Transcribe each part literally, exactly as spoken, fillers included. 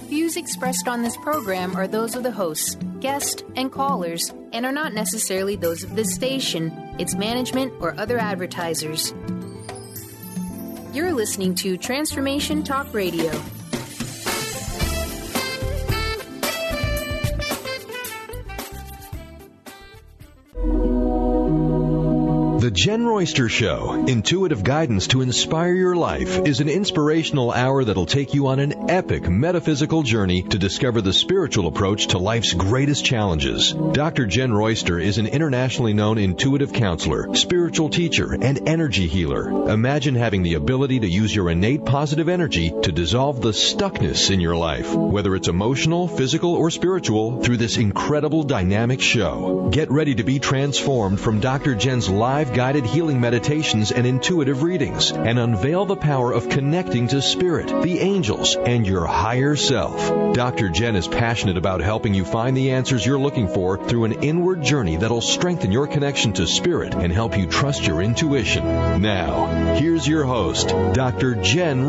views expressed on this program are those of the hosts, guests, and callers, and are not necessarily those of this station, its management, or other advertisers. You're listening to Transformation Talk Radio. The Jen Royster Show, intuitive guidance to inspire your life, is an inspirational hour that'll take you on an epic metaphysical journey to discover the spiritual approach to life's greatest challenges. Doctor Jen Royster is an internationally known intuitive counselor, spiritual teacher, and energy healer. Imagine having the ability to use your innate positive energy to dissolve the stuckness in your life, whether it's emotional, physical, or spiritual, through this incredible dynamic show. Get ready to be transformed from Doctor Jen's live guided healing meditations and intuitive readings, and unveil the power of connecting to spirit, the angels, and your higher self. Doctor Jen is passionate about helping you find the answers you're looking for through an inward journey that'll strengthen your connection to spirit and help you trust your intuition. Now, here's your host, Doctor Jen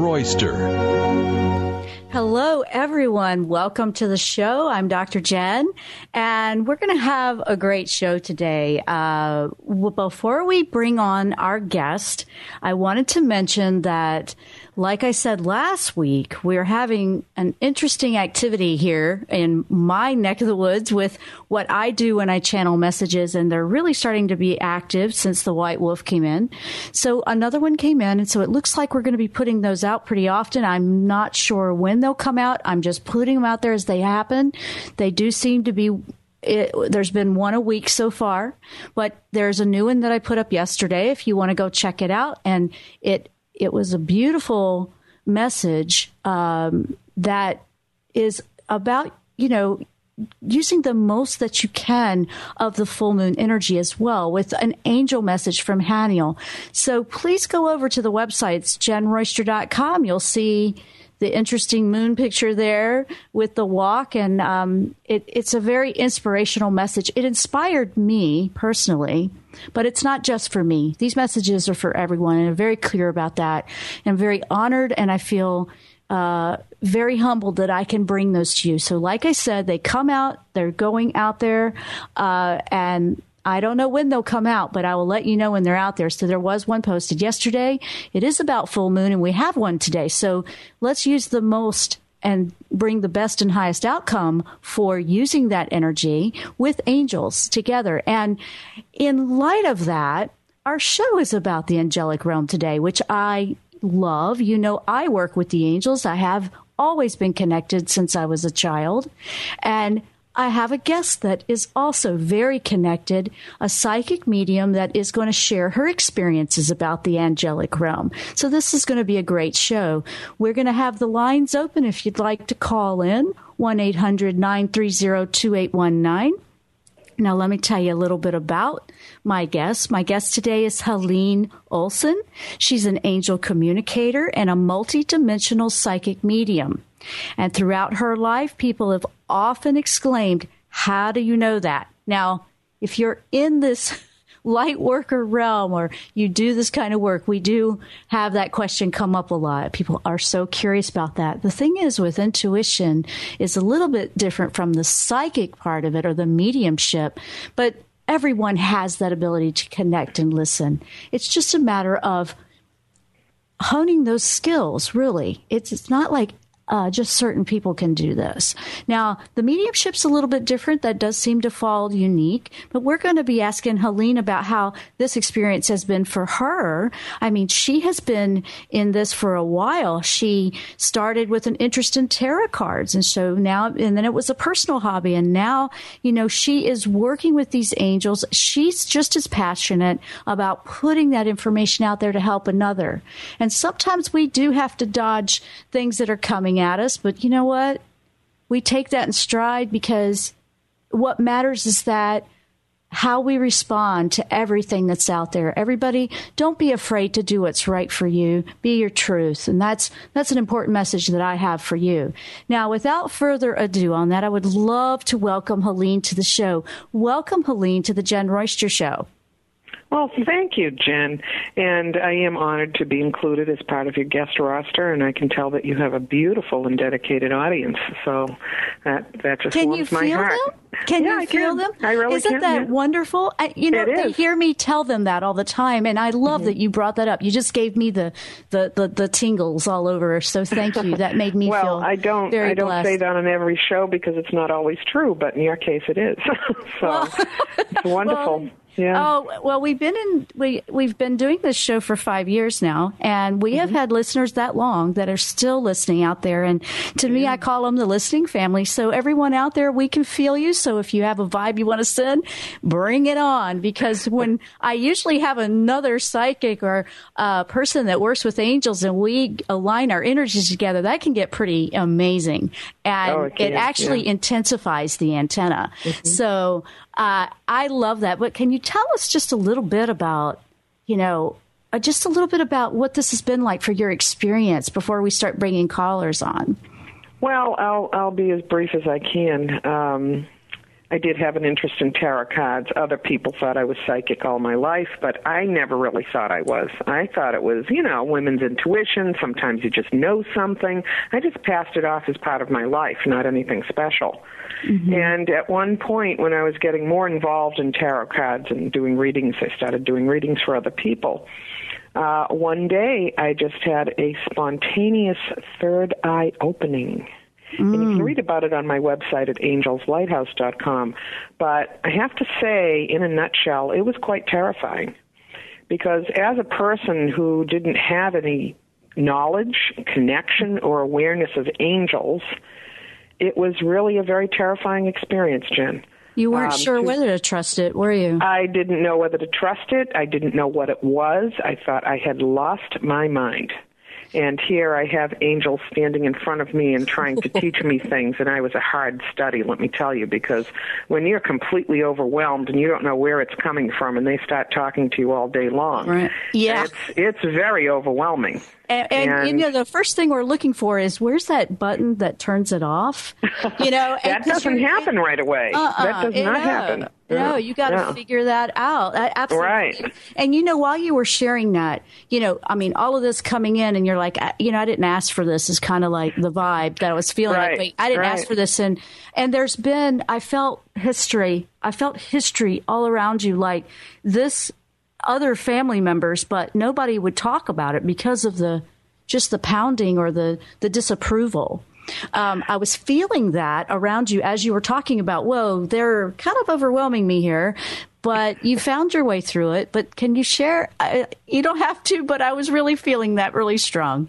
Royster. Hello, everyone. Welcome to the show. I'm Doctor Jen, and we're going to have a great show today. Uh, before we bring on our guest, I wanted to mention that, like I said last week, we're having an interesting activity here in my neck of the woods with what I do when I channel messages, and they're really starting to be active since the White Wolf came in. So another one came in, and so it looks like we're going to be putting those out pretty often. I'm not sure when they'll come out. I'm just putting them out there as they happen. They do seem to be It, there's been one a week so far, but there's a new one that I put up yesterday if you want to go check it out. And it it was a beautiful message um, that is about, you know, using the most that you can of the full moon energy as well, with an angel message from Haniel. So please go over to the website. It's jen royster dot com. You'll see the interesting moon picture there with the walk. And um, it, it's a very inspirational message. It inspired me personally, but it's not just for me. These messages are for everyone, and I'm very clear about that. I'm very honored, and I feel uh, very humbled that I can bring those to you. So like I said, they come out, they're going out there, uh, and I don't know when they'll come out, but I will let you know when they're out there. So there was one posted yesterday. It is about full moon, and we have one today. So let's use the most and bring the best and highest outcome for using that energy with angels together. And in light of that, our show is about the angelic realm today, which I love. You know, I work with the angels. I have always been connected since I was a child. And I have a guest that is also very connected, a psychic medium that is going to share her experiences about the angelic realm. So this is going to be a great show. We're going to have the lines open if you'd like to call in, one eight hundred nine three zero two eight one nine. Now, let me tell you a little bit about my guest. My guest today is Helene Olson. She's an angel communicator and a multidimensional psychic medium. And throughout her life, people have often exclaimed, "How do you know that?" Now, if you're in this light worker realm or you do this kind of work, we do have that question come up a lot. People are so curious about that. The thing is, with intuition, is a little bit different from the psychic part of it or the mediumship, but everyone has that ability to connect and listen. It's just a matter of honing those skills, really. It's, it's not like Uh, just certain people can do this. Now, the mediumship's a little bit different. That does seem to fall unique. But we're going to be asking Helene about how this experience has been for her. I mean, she has been in this for a while. She started with an interest in tarot cards. And so now, and then it was a personal hobby. And now, you know, she is working with these angels. She's just as passionate about putting that information out there to help another. And sometimes we do have to dodge things that are coming at us, but you know what? We take that in stride, because what matters is that how we respond to everything that's out there. Everybody, don't be afraid to do what's right for you. Be your truth. And that's that's an important message that I have for you. Now, without further ado on that, I would love to welcome Helene to the show. Welcome, Helene, to the Jen Royster Show. Well, thank you, Jen. And I am honored to be included as part of your guest roster, and I can tell that you have a beautiful and dedicated audience. So that that just can warms you my feel heart. them? Can yeah, you I feel can. them? I really Isn't can. that yeah. wonderful? I, you know, It they is. hear me tell them that all the time, and I love mm-hmm. that you brought that up. You just gave me the, the, the, the tingles all over. So thank you. That made me well, feel I don't, very I don't blessed. say that on every show because it's not always true, but in your case, it is. so well, it's wonderful. Well, Yeah. Oh, well, we've been in, we, we've been doing this show for five years now, and we mm-hmm. have had listeners that long that are still listening out there. And to yeah. me, I call them the listening family. So everyone out there, we can feel you. So if you have a vibe you want to send, bring it on. Because when I usually have another psychic or uh, person that works with angels and we align our energies together, that can get pretty amazing. And oh, it, can, it actually yeah. intensifies the antenna. Mm-hmm. So uh, I love that. But can you tell us just a little bit about, you know, uh, just a little bit about what this has been like for your experience before we start bringing callers on? Well, I'll I'll be as brief as I can. Um, I did have an interest in tarot cards. Other people thought I was psychic all my life, but I never really thought I was. I thought it was, you know, women's intuition. Sometimes you just know something. I just passed it off as part of my life, not anything special. Mm-hmm. And at one point, when I was getting more involved in tarot cards and doing readings, I started doing readings for other people. Uh, one day, I just had a spontaneous third eye opening. Mm. And you can read about it on my website at angels lighthouse dot com. But I have to say, in a nutshell, it was quite terrifying. Because as a person who didn't have any knowledge, connection, or awareness of angels, it was really a very terrifying experience, Jen. You weren't um, sure to, whether to trust it, were you? I didn't know whether to trust it. I didn't know what it was. I thought I had lost my mind. And here I have angels standing in front of me and trying to teach me things, and I was a hard study, let me tell you, because when you're completely overwhelmed and you don't know where it's coming from and they start talking to you all day long, right. yeah. it's, it's very overwhelming. And, and, and, you know, the first thing we're looking for is where's that button that turns it off? You know, that doesn't happen right away. Uh-uh, that does not no, happen. No, you got to yeah. figure that out. Absolutely. Right. And, you know, while you were sharing that, you know, I mean, all of this coming in and you're like, you know, I didn't ask for this is kind of like the vibe that I was feeling. Right. Like, I didn't right. ask for this. And, and there's been, I felt history. I felt history all around you, like this other family members, but nobody would talk about it because of the, just the pounding or the, the disapproval. Um, I was feeling that around you as you were talking about, whoa, they're kind of overwhelming me here, but you found your way through it. But can you share? Uh, you don't have to, but I was really feeling that really strong.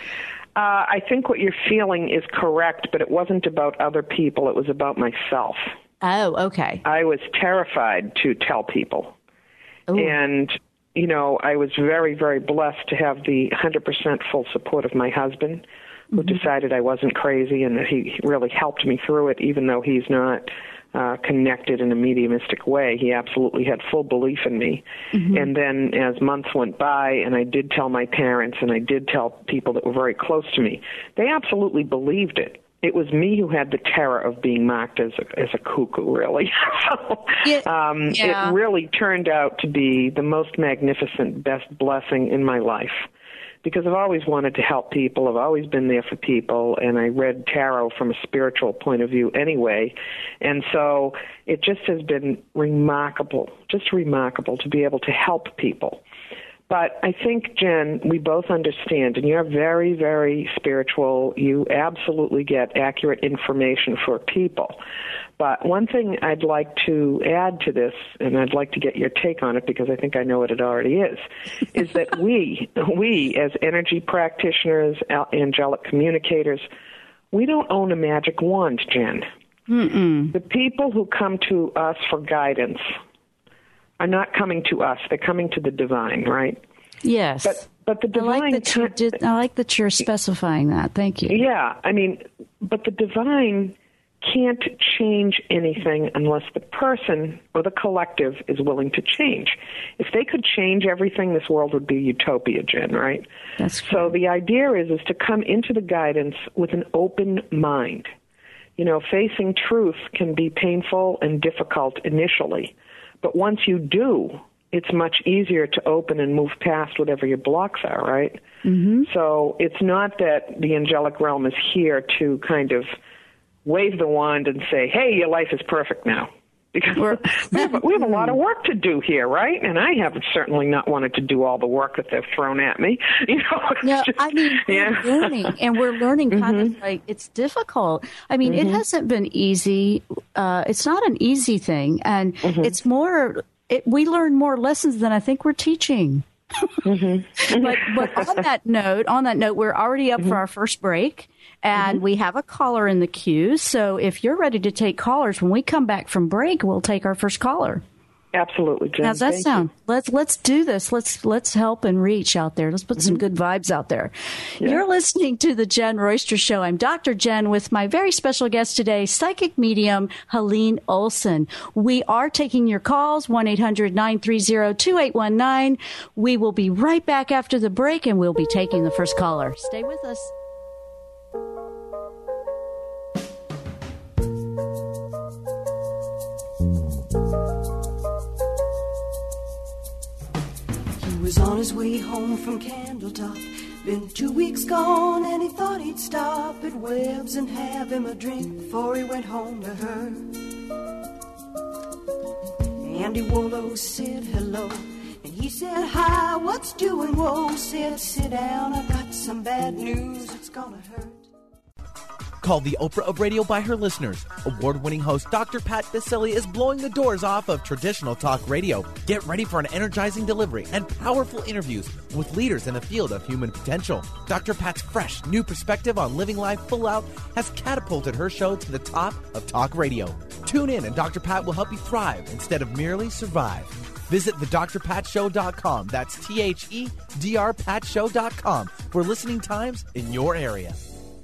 Uh, I think what you're feeling is correct, but it wasn't about other people. It was about myself. Oh, okay. I was terrified to tell people. Ooh. And you know, I was very, very blessed to have the one hundred percent full support of my husband, who mm-hmm. decided I wasn't crazy and that he really helped me through it, even though he's not uh, connected in a mediumistic way. He absolutely had full belief in me. Mm-hmm. And then as months went by, and I did tell my parents, and I did tell people that were very close to me, they absolutely believed it. It was me who had the terror of being marked as a, as a cuckoo, really. so, yeah. Um, yeah. It really turned out to be the most magnificent, best blessing in my life. Because I've always wanted to help people. I've always been there for people. And I read tarot from a spiritual point of view anyway. And so it just has been remarkable, just remarkable to be able to help people. But I think, Jen, we both understand, and you're very, very spiritual. You absolutely get accurate information for people. But one thing I'd like to add to this, and I'd like to get your take on it because I think I know what it already is, is that we, we as energy practitioners, angelic communicators, we don't own a magic wand, Jen. Mm-mm. The people who come to us for guidance are not coming to us. They're coming to the divine, right? Yes. But but the divine... I like that, you did, I like that you're specifying that. Thank you. Yeah. I mean, but the divine can't change anything unless the person or the collective is willing to change. If they could change everything, this world would be utopia, Jen, right? That's so cool. The idea is, is to come into the guidance with an open mind. You know, facing truth can be painful and difficult initially. But once you do, it's much easier to open and move past whatever your blocks are, right? Mm-hmm. So it's not that the angelic realm is here to kind of wave the wand and say, hey, your life is perfect now. Because we're, we, have, we have a lot of work to do here, right? And I have certainly not wanted to do all the work that they've thrown at me. You know, no, just, I mean, yeah. we're learning, and we're learning kind mm-hmm. of like it's difficult. I mean, mm-hmm. it hasn't been easy. Uh, it's not an easy thing, and mm-hmm. it's more. It, we learn more lessons than I think we're teaching. mm-hmm. but but on that note, on that note, we're already up mm-hmm. for our first break. And mm-hmm. we have a caller in the queue. So if you're ready to take callers, when we come back from break, we'll take our first caller. Absolutely, Jen. How's that Thank sound? You. Let's let's do this. Let's let's help and reach out there. Let's put mm-hmm. some good vibes out there. Yeah. You're listening to the Jen Royster Show. I'm Doctor Jen with my very special guest today, psychic medium Helene Olson. We are taking your calls, one eight hundred nine three zero two eight one nine. We will be right back after the break, and we'll be taking the first caller. Stay with us. Was on his way home from Candletop. Been two weeks gone and he thought he'd stop at Webb's and have him a drink before he went home to her. Andy Wollo said hello and he said hi, what's doing? Whoa, said sit down, I got some bad news, it's gonna hurt. Called the Oprah of radio by her listeners, award-winning host Doctor Pat Baccili is blowing the doors off of traditional talk radio. Get ready for an energizing delivery and powerful interviews with leaders in the field of human potential. Doctor Pat's fresh, new perspective on living life full out has catapulted her show to the top of talk radio. Tune in and Doctor Pat will help you thrive instead of merely survive. Visit the dr pat show dot com. That's T H E D R pat show dot com for listening times in your area.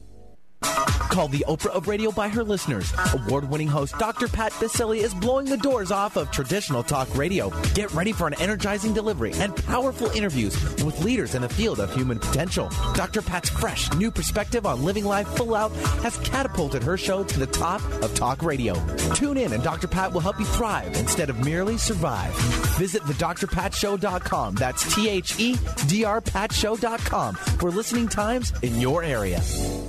Called the Oprah of radio by her listeners, award-winning host Doctor Pat Baccili is blowing the doors off of traditional talk radio. Get ready for an energizing delivery and powerful interviews with leaders in the field of human potential. Doctor Pat's fresh, new perspective on living life full out has catapulted her show to the top of talk radio. Tune in and Doctor Pat will help you thrive instead of merely survive. Visit the dr pat show dot com. That's T H E D R pat show dot com for listening times in your area.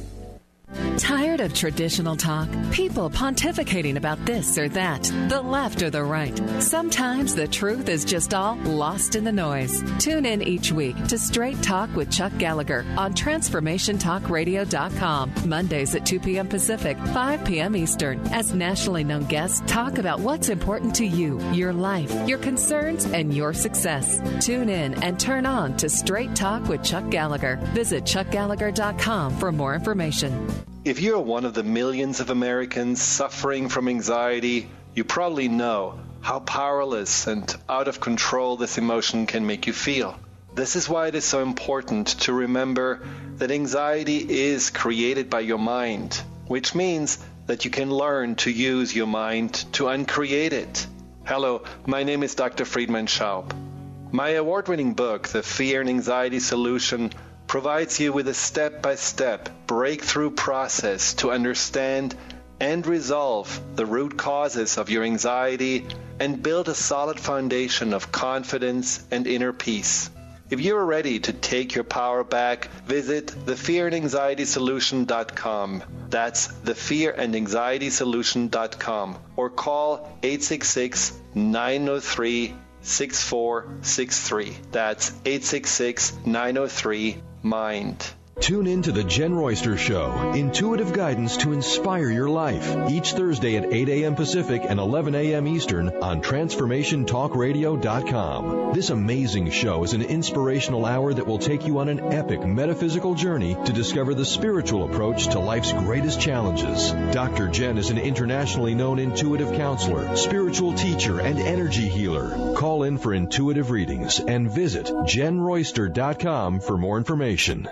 Tired of traditional talk? People pontificating about this or that, the left or the right. Sometimes the truth is just all lost in the noise. Tune in each week to Straight Talk with Chuck Gallagher on transformation talk radio dot com. Mondays at two p.m. Pacific, five p.m. Eastern, as nationally known guests talk about what's important to you, your life, your concerns, and your success. Tune in and turn on to Straight Talk with Chuck Gallagher. Visit chuck gallagher dot com for more information. If you're one of the millions of Americans suffering from anxiety, you probably know how powerless and out of control this emotion can make you feel. This is why it is so important to remember that anxiety is created by your mind, which means that you can learn to use your mind to uncreate it. Hello, my name is Doctor Friedman Schaub. My award-winning book, The Fear and Anxiety Solution, provides you with a step-by-step breakthrough process to understand and resolve the root causes of your anxiety and build a solid foundation of confidence and inner peace. If you are ready to take your power back, visit the fear and anxiety solution dot com. That's the fear and anxiety solution dot com or call eight six six, nine zero three, six four six three. That's eight six six, nine zero three, mind. Tune in to the Jen Royster Show, intuitive guidance to inspire your life, each Thursday at eight a.m. Pacific and eleven a.m. Eastern on transformation talk radio dot com. This amazing show is an inspirational hour that will take you on an epic metaphysical journey to discover the spiritual approach to life's greatest challenges. Doctor Jen is an internationally known intuitive counselor, spiritual teacher, and energy healer. Call in for intuitive readings and visit jen royster dot com for more information. One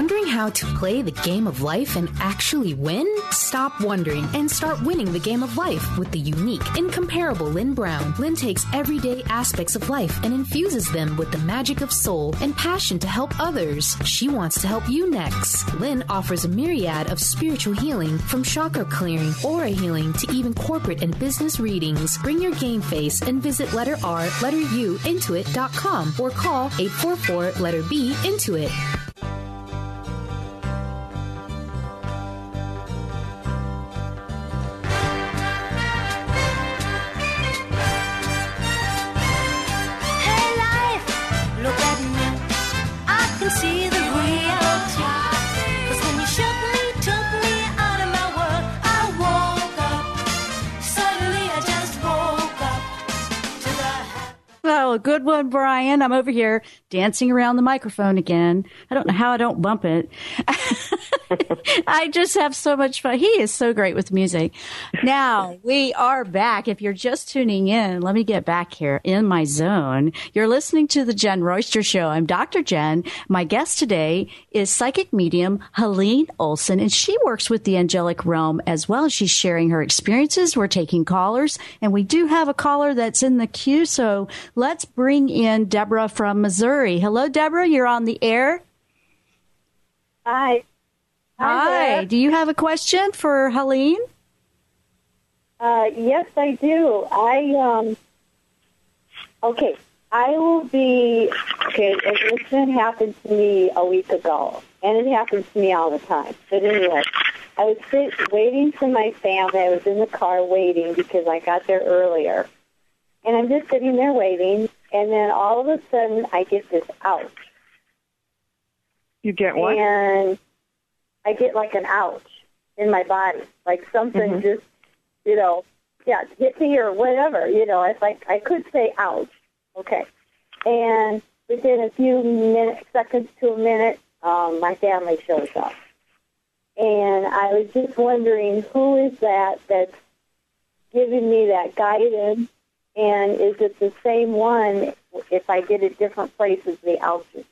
Wondering how to play the game of life and actually win? Stop wondering and start winning the game of life with the unique, incomparable Lynn Brown. Lynn takes everyday aspects of life and infuses them with the magic of soul and passion to help others. She wants to help you next. Lynn offers a myriad of spiritual healing, from chakra clearing, aura healing, to even corporate and business readings. Bring your game face and visit letter R, letter U, intuit dot com or call eight four four, letter B, Intuit. Oh, good one, Brian. I'm over here dancing around the microphone again. I don't know how I don't bump it. I just have so much fun. He is so great with music. Now, we are back. If you're just tuning in, let me get back here in my zone. You're listening to the Jen Royster Show. I'm Doctor Jen. My guest today is psychic medium Helene Olson, and she works with the angelic realm as well. She's sharing her experiences. We're taking callers, and we do have a caller that's in the queue, so let's bring in Deborah from Missouri. Hello, Deborah. You're on the air. Hi. Hi. Hi. Do you have a question for Helene? Uh, yes, I do. I, um, okay, I will be, okay, this thing happened to me a week ago, and it happens to me all the time. But anyway, I was sit, waiting for my family. I was in the car waiting because I got there earlier. And I'm just sitting there waiting, and then all of a sudden I get this ouch. You get what? And I get like an ouch in my body, like something mm-hmm. just, you know, yeah, hit me or whatever, you know. It's like I could say ouch, okay. And within a few minutes, seconds to a minute, um, my family shows up. And I was just wondering, who is that that's giving me that guidance? And is it the same one if I get a different place as the ouches?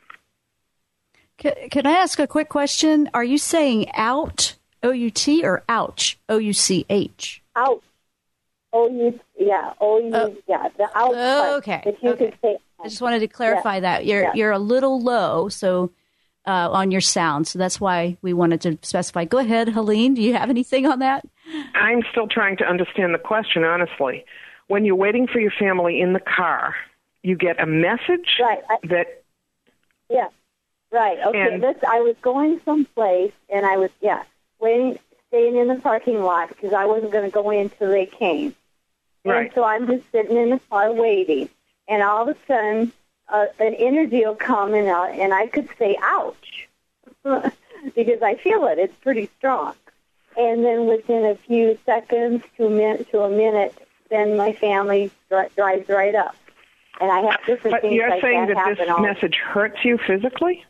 Can, can I ask a quick question? Are you saying out, O U T, or ouch, O U C H? Ouch. O U, yeah, O U, uh, yeah, the ouch part. Okay. If you okay. could say, I just wanted to clarify yeah. that. You're, yeah. you're a little low so uh, on your sound, so that's why we wanted to specify. Go ahead, Helene. Do you have anything on that? I'm still trying to understand the question, honestly. When you're waiting for your family in the car, you get a message right. I, that... Yeah, right. Okay, and, this, I was going someplace, and I was, yeah, waiting, staying in the parking lot because I wasn't going to go in until they came. Right. And so I'm just sitting in the car waiting, and all of a sudden, uh, an energy will come, and, uh, and I could say, ouch, because I feel it. It's pretty strong. And then within a few seconds to a minute, to a minute then my family dri- drives right up. And I have different but things you're like saying that, that this all. message hurts you physically?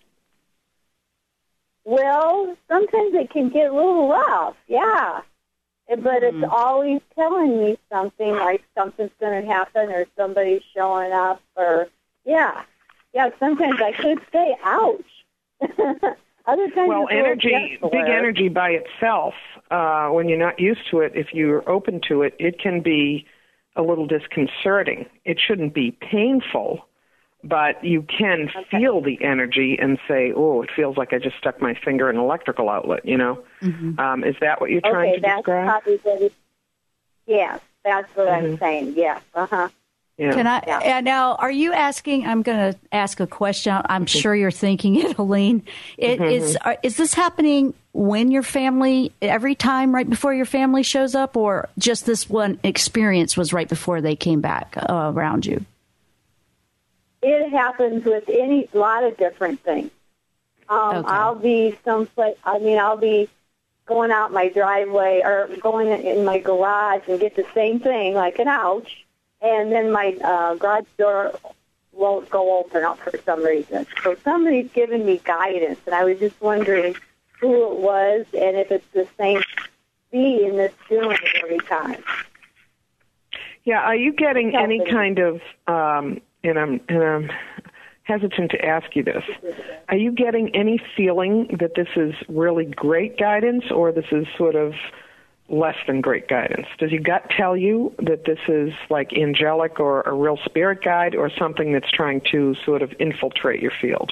Well, sometimes it can get a little rough, yeah. But mm. it's always telling me something, like something's going to happen or somebody's showing up or, yeah. Yeah, sometimes I could say, ouch. Other times well, it's energy, big energy by itself, uh, when you're not used to it, if you're open to it, it can be a little disconcerting. It shouldn't be painful, but you can okay. feel the energy and say, oh, it feels like I just stuck my finger in an electrical outlet, you know? Mm-hmm. Um, is that what you're trying okay, to that's describe? Probably what it, yes, that's what mm-hmm. I'm saying, yes, uh-huh. Yeah. Can I yeah. now? Are you asking? I'm going to ask a question. I'm mm-hmm. sure you're thinking it, Helene. It, mm-hmm. Is are, is this happening when your family every time right before your family shows up, or just this one experience was right before they came back uh, around you? It happens with any lot of different things. Um, okay. I'll be someplace. I mean, I'll be going out my driveway or going in my garage and get the same thing, like an ouch. And then my uh, garage door won't go open up for some reason. So somebody's giving me guidance, and I was just wondering who it was and if it's the same being that's doing it every time. Yeah, are you getting any kind of, um, and I'm, and I'm hesitant to ask you this. Are you getting any feeling that this is really great guidance, or this is sort of less than great guidance? Does your gut tell you that this is like angelic or a real spirit guide, or something that's trying to sort of infiltrate your field?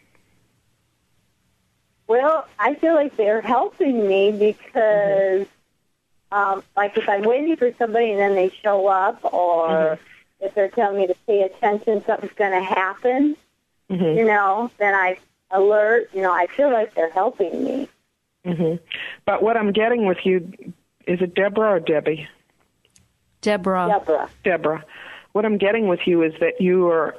Well, I feel like they're helping me because, mm-hmm. um, like, if I'm waiting for somebody and then they show up, or mm-hmm. if they're telling me to pay attention, something's going to happen, mm-hmm. you know, then I alert, you know, I feel like they're helping me. Mm-hmm. But what I'm getting with you, is it Deborah or Debbie? Deborah. Deborah. Deborah. What I'm getting with you is that you are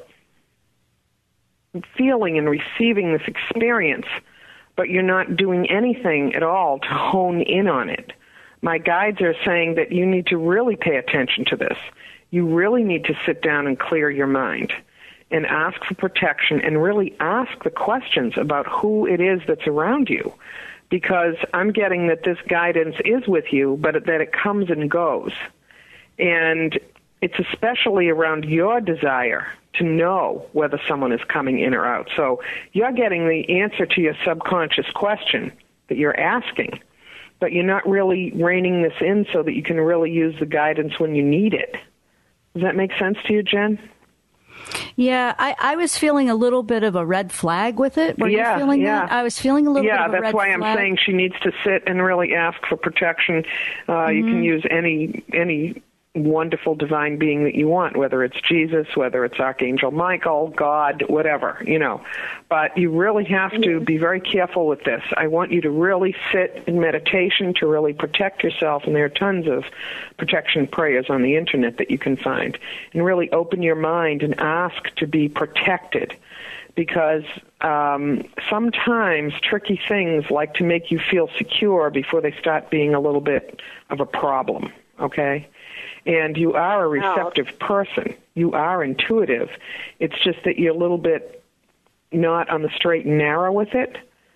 feeling and receiving this experience, but you're not doing anything at all to hone in on it. My guides are saying that you need to really pay attention to this. You really need to sit down and clear your mind and ask for protection and really ask the questions about who it is that's around you. Because I'm getting that this guidance is with you, but that it comes and goes. And it's especially around your desire to know whether someone is coming in or out. So you're getting the answer to your subconscious question that you're asking, but you're not really reining this in so that you can really use the guidance when you need it. Does that make sense to you, Jen? Yeah, I, I was feeling a little bit of a red flag with it. Were yeah, you feeling yeah. that? I was feeling a little yeah, bit of a red flag. Yeah, flag. that's why I'm saying she needs to sit and really ask for protection. Uh, mm-hmm. You can use any any wonderful divine being that you want, whether it's Jesus, whether it's Archangel Michael, God, whatever, you know. But you really have to be very careful with this. I want you to really sit in meditation to really protect yourself, and there are tons of protection prayers on the internet that you can find, and really open your mind and ask to be protected, because um, sometimes tricky things like to make you feel secure before they start being a little bit of a problem, okay? And you are a receptive oh. person. You are intuitive. It's just that you're a little bit not on the straight and narrow with it.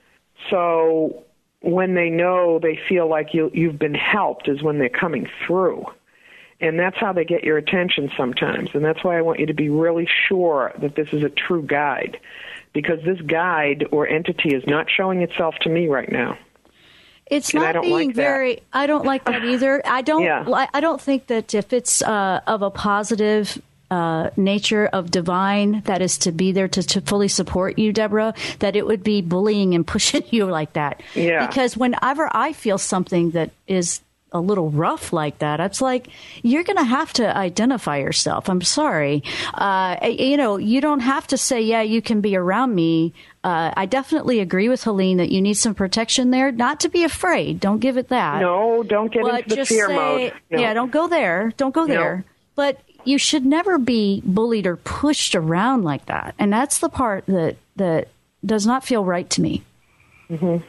So when they know they feel like you, you've been helped is when they're coming through. And that's how they get your attention sometimes. And that's why I want you to be really sure that this is a true guide, because this guide or entity is not showing itself to me right now. It's not being like very, I don't like that either. I don't, yeah. I don't think that if it's uh, of a positive uh, nature of divine that is to be there to, to fully support you, Deborah, that it would be bullying and pushing you like that. Yeah. Because whenever I feel something that is a little rough like that, it's like, you're going to have to identify yourself. I'm sorry. Uh, you know, you don't have to say, yeah, you can be around me. Uh, I definitely agree with Helene that you need some protection there, not to be afraid. Don't give it that. No, don't get but into the just fear say, mode. No. Yeah, don't go there. Don't go there. No. But you should never be bullied or pushed around like that. And that's the part that, that does not feel right to me. Mm-hmm.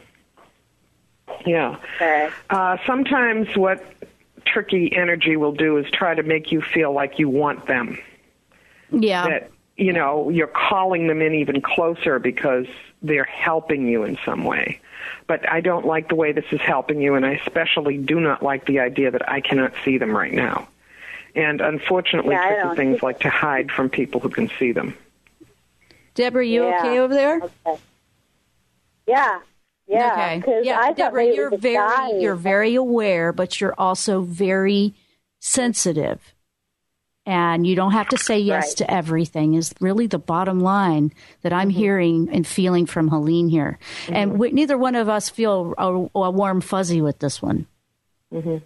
Yeah. Okay. Uh, sometimes what tricky energy will do is try to make you feel like you want them. Yeah. That, you know, you're calling them in even closer because they're helping you in some way. But I don't like the way this is helping you, and I especially do not like the idea that I cannot see them right now. And unfortunately, yeah, tricky things like to hide from people who can see them. Deborah, you yeah. okay over there? Okay. Yeah. Yeah, okay. Yeah, I Deborah, you're very dying. you're very aware, but you're also very sensitive, and you don't have to say yes right. to everything. Is really the bottom line that I'm mm-hmm. hearing and feeling from Helene here, mm-hmm. and we, neither one of us feel a, a warm fuzzy with this one. Mm-hmm.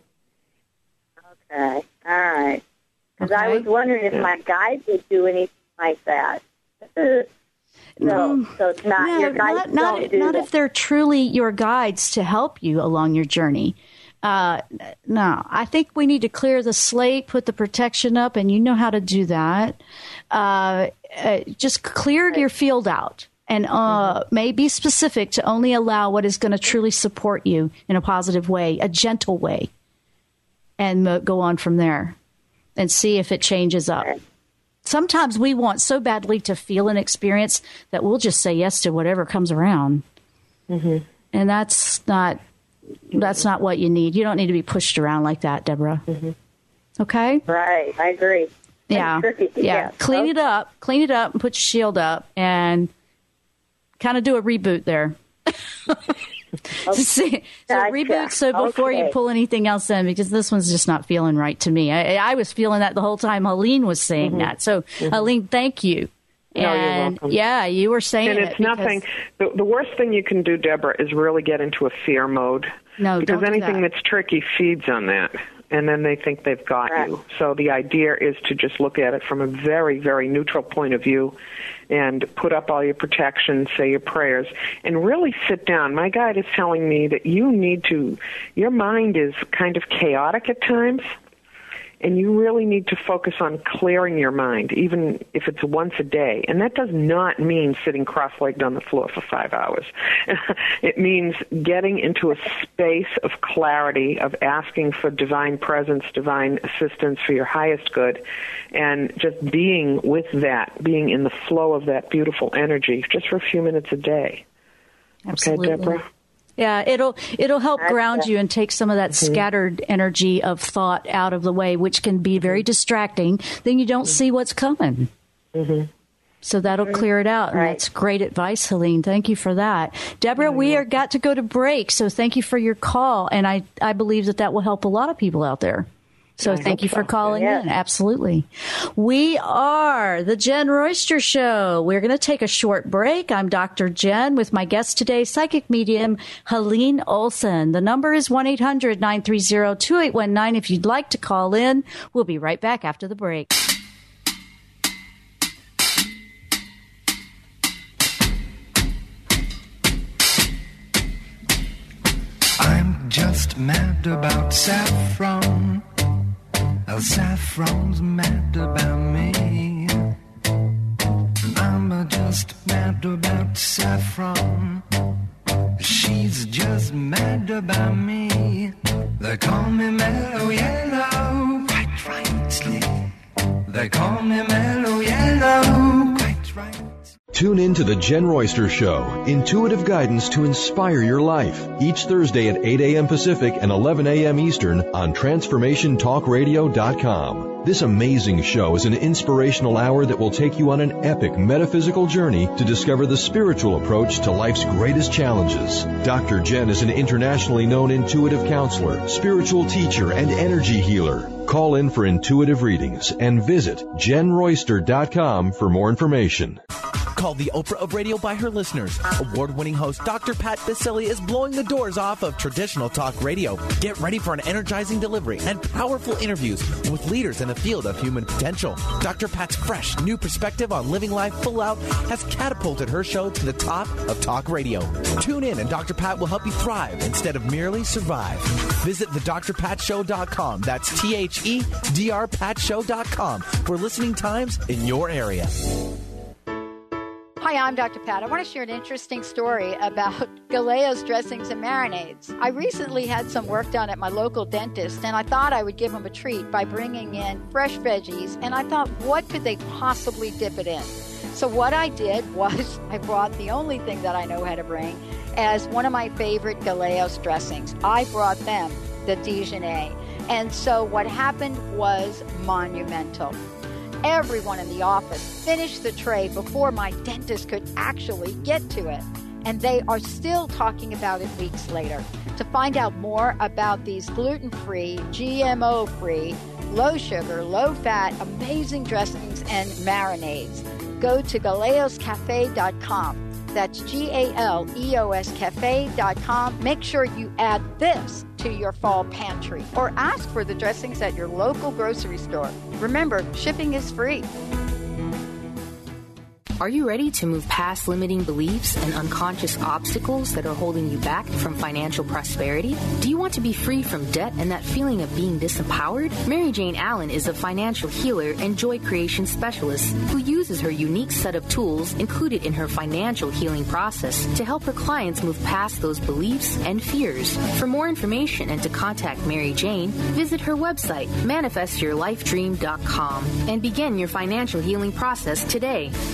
Okay, all right. Because okay. I was wondering if yeah. my guide would do anything like that. No, so it's not no, your guides. Not, not, don't do not that. if they're truly your guides to help you along your journey. Uh, no, I think we need to clear the slate, put the protection up, and you know how to do that. Uh, uh, just clear your field out, and uh, mm-hmm. may be specific to only allow what is going to truly support you in a positive way, a gentle way, and uh, go on from there and see if it changes up. Okay. Sometimes we want so badly to feel an experience that we'll just say yes to whatever comes around. Mm-hmm. And that's not that's not what you need. You don't need to be pushed around like that, Deborah. Mm-hmm. Okay? Right. I agree. Yeah. tricky to Yeah. get. Clean Okay. it up. Clean it up and put your shield up and kind of do a reboot there. Okay. See, so Gotcha. reboot so before Okay. you pull anything else in, because this one's just not feeling right to me. I, I was feeling that the whole time Helene was saying Mm-hmm. that. So, mm-hmm. Helene, thank you. No, you're and welcome. yeah, you were saying And it it's because- nothing. The, the worst thing you can do, Deborah, is really get into a fear mode. No, because don't do anything that. that's tricky feeds on that, and then they think they've got Right. you. So the idea is to just look at it from a very, very neutral point of view, and put up all your protections, say your prayers, and really sit down. My guide is telling me that you need to. Your mind is kind of chaotic at times. And you really need to focus on clearing your mind, even if it's once a day. And that does not mean sitting cross-legged on the floor for five hours. It means getting into a space of clarity, of asking for divine presence, divine assistance for your highest good, and just being with that, being in the flow of that beautiful energy just for a few minutes a day. Absolutely. Okay, Deborah? Yeah, it'll it'll help That's ground it. you and take some of that Mm-hmm. scattered energy of thought out of the way, which can be very distracting. Then you don't see what's coming. Mm-hmm. So that'll clear it out. And Right. that's great advice, Helene. Thank you for that. Deborah, we are got to go to break, so thank you for your call. And I, I believe that that will help a lot of people out there. So I thank hope you for so. calling Yes. in. Absolutely. We are the Jen Royster Show. We're going to take a short break. I'm Doctor Jen with my guest today, psychic medium Helene Olson. The number is one eight hundred nine three zero two eight one nine if you'd like to call in. We'll be right back after the break. I'm just mad about saffron. Oh, saffron's mad about me. I'm just mad about saffron. She's just mad about me. They call me Mellow Yellow, quite rightly. They call me Mellow Yellow, quite right. Tune in to The Jen Royster Show, intuitive guidance to inspire your life, each Thursday at eight a.m. Pacific and eleven a.m. Eastern on transformation talk radio dot com. This amazing show is an inspirational hour that will take you on an epic metaphysical journey to discover the spiritual approach to life's greatest challenges. Doctor Jen is an internationally known intuitive counselor, spiritual teacher, and energy healer. Call in for intuitive readings and visit jen royster dot com for more information. Called the Oprah of Radio by her listeners. Award-winning host Doctor Pat Baccili is blowing the doors off of traditional talk radio. Get ready for an energizing delivery and powerful interviews with leaders in the field of human potential. Doctor Pat's fresh, new perspective on living life full out has catapulted her show to the top of talk radio. Tune in and Doctor Pat will help you thrive instead of merely survive. Visit the dr pat show dot com. That's T H E D R pat show dot com for listening times in your area. Hi, I'm Doctor Pat. I want to share an interesting story about Galeo's dressings and marinades. I recently had some work done at my local dentist, and I thought I would give them a treat by bringing in fresh veggies, and I thought, what could they possibly dip it in? So what I did was I brought the only thing that I know how to bring as one of my favorite Galeo's dressings. I brought them the Dijonais. And so what happened was monumental. Everyone in the office finished the tray before my dentist could actually get to it. And they are still talking about it weeks later. To find out more about these gluten-free, G M O-free, low-sugar, low-fat, amazing dressings and marinades, go to galeos cafe dot com. That's G A L E O S cafe dot com. Make sure you add this to your fall pantry or ask for the dressings at your local grocery store. Remember, shipping is free. Are you ready to move past limiting beliefs and unconscious obstacles that are holding you back from financial prosperity? Do you want to be free from debt and that feeling of being disempowered? Mary Jane Allen is a financial healer and joy creation specialist who uses her unique set of tools included in her financial healing process to help her clients move past those beliefs and fears. For more information and to contact Mary Jane, visit her website, manifest your life dream dot com, and begin your financial healing process today.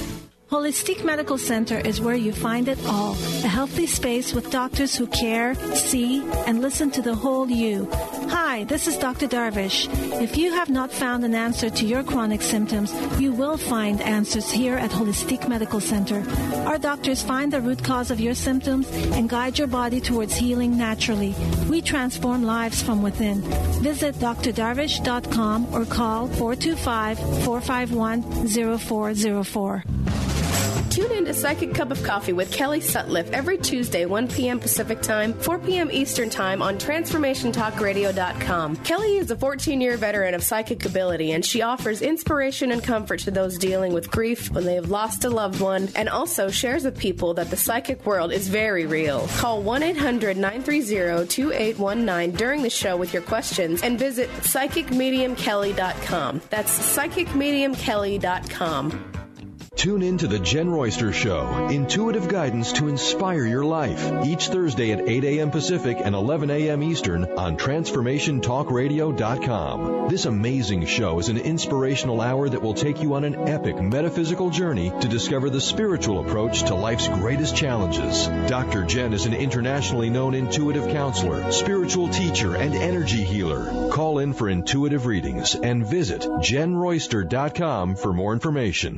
Holistic Medical Center is where you find it all. A healthy space with doctors who care, see, and listen to the whole you. Hi, this is Doctor Darvish. If you have not found an answer to your chronic symptoms, you will find answers here at Holistic Medical Center. Our doctors find the root cause of your symptoms and guide your body towards healing naturally. We transform lives from within. Visit d r darvish dot com or call four two five, four five one, zero four zero four. Tune in to Psychic Cup of Coffee with Kelly Sutliff every Tuesday, one p.m. Pacific Time, four p.m. Eastern Time on transformation talk radio dot com. Kelly is a fourteen-year veteran of psychic ability, and she offers inspiration and comfort to those dealing with grief when they have lost a loved one, and also shares with people that the psychic world is very real. Call one eight hundred, nine three zero, two eight one nine during the show with your questions, and visit psychic medium kelly dot com. That's psychic medium kelly dot com. Tune in to The Jen Royster Show, intuitive guidance to inspire your life, each Thursday at eight a.m. Pacific and eleven a.m. Eastern on transformation talk radio dot com. This amazing show is an inspirational hour that will take you on an epic metaphysical journey to discover the spiritual approach to life's greatest challenges. Doctor Jen is an internationally known intuitive counselor, spiritual teacher, and energy healer. Call in for intuitive readings and visit jen royster dot com for more information.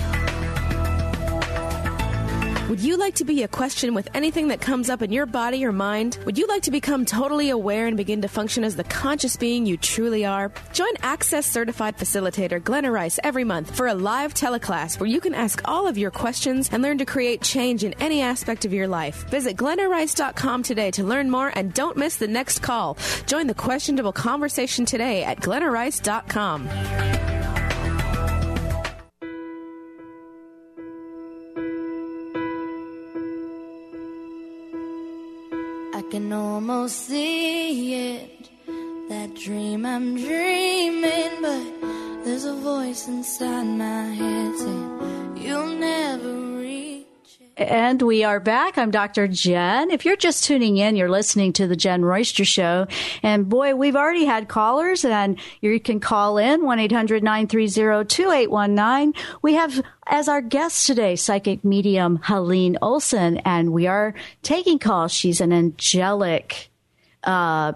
Would you like to be a question with anything that comes up in your body or mind? Would you like to become totally aware and begin to function as the conscious being you truly are? Join Access Certified Facilitator Glenna Rice every month for a live teleclass where you can ask all of your questions and learn to create change in any aspect of your life. Visit glenna rice dot com today to learn more, and don't miss the next call. Join the questionable conversation today at glenna rice dot com. I can almost see it, that dream I'm dreaming, but there's a voice inside my head saying, you'll never reach it. And we are back. I'm Doctor Jen. If you're just tuning in, you're listening to the Jen Royster Show. And boy, we've already had callers, and you can call in one eight hundred, nine three zero, two eight one nine. We have as our guest today, psychic medium Helene Olson, and we are taking calls. She's an angelic uh,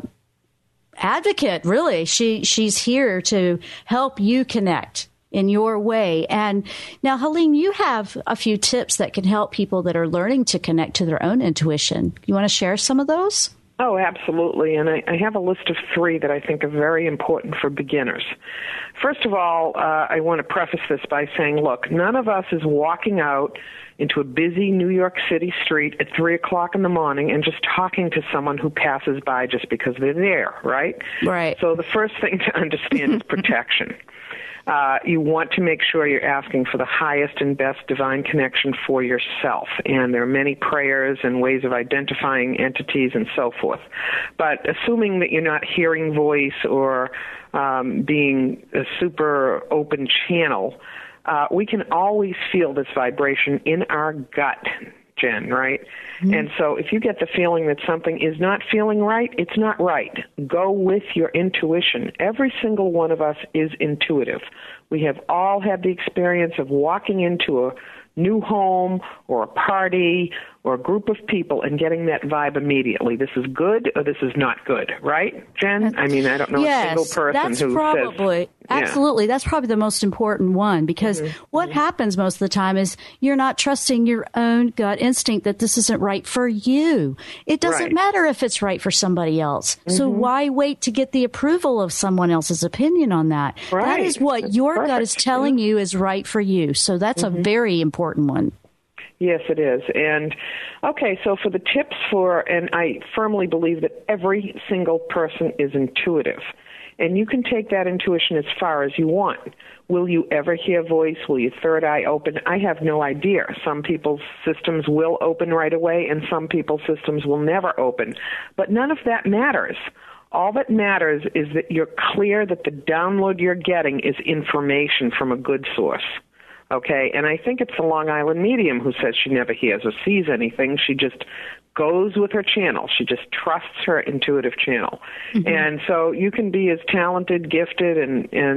advocate, really. She she's here to help you connect in your way. And now, Helene, you have a few tips that can help people that are learning to connect to their own intuition. You want to share some of those? Oh, absolutely. And I, I have a list of three that I think are very important for beginners. First of all, uh, I want to preface this by saying, look, none of us is walking out into a busy New York City street at three o'clock in the morning and just talking to someone who passes by just because they're there, right? Right. So the first thing to understand is protection. Uh, you want to make sure you're asking for the highest and best divine connection for yourself. And there are many prayers and ways of identifying entities and so forth. But assuming that you're not hearing voice or um, being a super open channel, uh, we can always feel this vibration in our gut, Jen, right? Mm-hmm. And so if you get the feeling that something is not feeling right, it's not right. Go with your intuition. Every single one of us is intuitive. We have all had the experience of walking into a new home or a party or a group of people and getting that vibe immediately. This is good or this is not good, right, Jen? I mean, I don't know yes, a single person that's who probably, says... Yeah. Absolutely. That's probably the most important one, because mm-hmm. what mm-hmm. happens most of the time is you're not trusting your own gut instinct that this isn't right for you. It doesn't right. matter if it's right for somebody else. Mm-hmm. So why wait to get the approval of someone else's opinion on that? Right. That is what that's your perfect. gut is telling you is right for you. So that's mm-hmm. a very important one. Yes, it is. And, okay, so for the tips for, and I firmly believe that every single person is intuitive. And you can take that intuition as far as you want. Will you ever hear voice? Will your third eye open? I have no idea. Some people's systems will open right away, and some people's systems will never open. But none of that matters. All that matters is that you're clear that the download you're getting is information from a good source. Okay, and I think it's the Long Island medium who says she never hears or sees anything. She just goes with her channel. She just trusts her intuitive channel. Mm-hmm. And so you can be as talented, gifted, and, and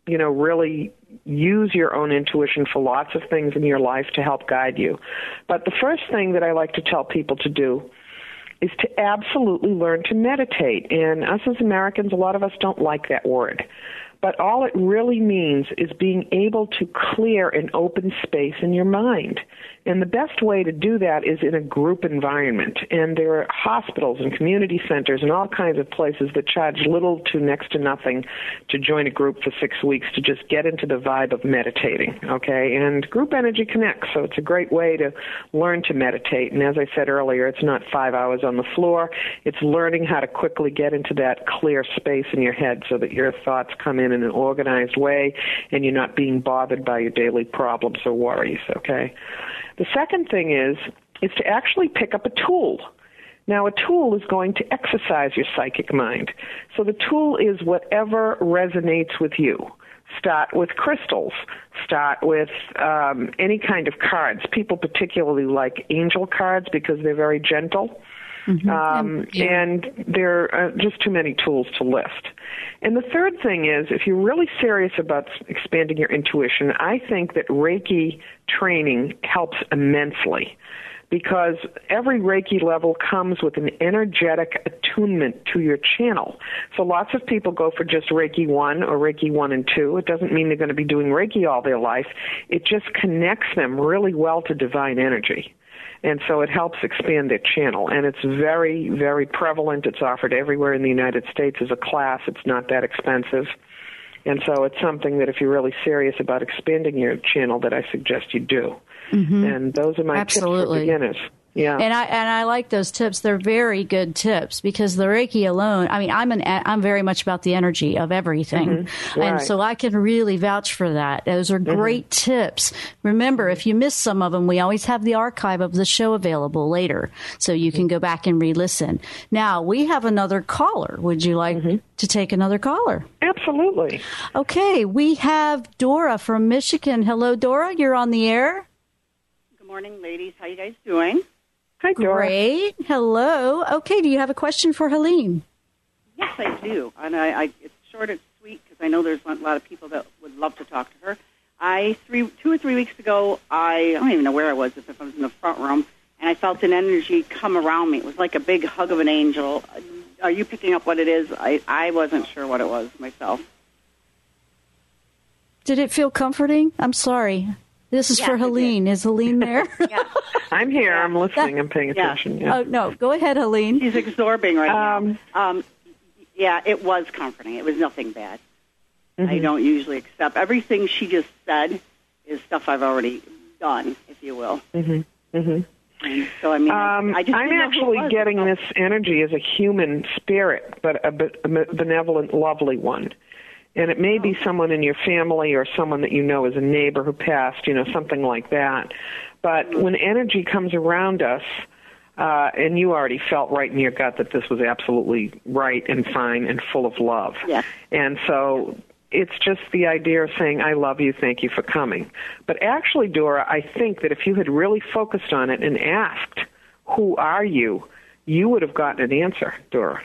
you know, really use your own intuition for lots of things in your life to help guide you. But the first thing that I like to tell people to do is to absolutely learn to meditate. And us as Americans, a lot of us don't like that word. But all it really means is being able to clear an open space in your mind. And the best way to do that is in a group environment. And there are hospitals and community centers and all kinds of places that charge little to next to nothing to join a group for six weeks to just get into the vibe of meditating, okay? And group energy connects, so it's a great way to learn to meditate. And as I said earlier, it's not five hours on the floor. It's learning how to quickly get into that clear space in your head so that your thoughts come in in an organized way and you're not being bothered by your daily problems or worries, okay? The second thing is, is to actually pick up a tool. Now, a tool is going to exercise your psychic mind. So the tool is whatever resonates with you. Start with crystals. Start with um, any kind of cards. People particularly like angel cards because they're very gentle. Mm-hmm. Um, yeah. And there are just too many tools to list. And the third thing is, if you're really serious about expanding your intuition, I think that Reiki training helps immensely because every Reiki level comes with an energetic attunement to your channel. So lots of people go for just Reiki one or Reiki one and two. It doesn't mean they're going to be doing Reiki all their life. It just connects them really well to divine energy. And so it helps expand their channel. And it's very, very prevalent. It's offered everywhere in the United States as a class. It's not that expensive. And so it's something that if you're really serious about expanding your channel, that I suggest you do. Mm-hmm. And those are my Absolutely. tips for beginners. Yeah. And I and I like those tips. They're very good tips because the Reiki alone, I mean, I'm an I'm very much about the energy of everything. Mm-hmm. Right. And so I can really vouch for that. Those are great mm-hmm. tips. Remember, if you miss some of them, we always have the archive of the show available later so you can go back and re-listen. Now, we have another caller. Would you like mm-hmm. to take another caller? Absolutely. Okay, we have Dora from Michigan. Hello, Dora. You're on the air. Good morning, ladies. How you guys doing? Hi, Dora. Great. Hello. Okay, do you have a question for Helene? Yes, I do. And I, I it's short and sweet because I know there's a lot of people that would love to talk to her. I three, two or three weeks ago, I, I don't even know where I was, if I was in the front room, and I felt an energy come around me. It was like a big hug of an angel. Are you picking up what it is? I, I wasn't sure what it was myself. Did it feel comforting? I'm sorry. This is yes, for Helene. Is Helene there? Yeah. I'm here. I'm listening. I'm paying attention. Yeah. Oh, no. Go ahead, Helene. She's absorbing right um, now. Um, yeah, it was comforting. It was nothing bad. Mm-hmm. I don't usually accept. Everything she just said is stuff I've already done, if you will. Mm-hmm. Mm-hmm. And so, I mean, um, I just I'm actually getting this energy as a human spirit, but a, a benevolent, lovely one. And it may be someone in your family or someone that you know as a neighbor who passed, you know, something like that. But when energy comes around us, uh, and you already felt right in your gut that this was absolutely right and fine and full of love. Yeah. And so it's just the idea of saying, I love you, thank you for coming. But actually, Dora, I think that if you had really focused on it and asked, who are you, you would have gotten an answer, Dora.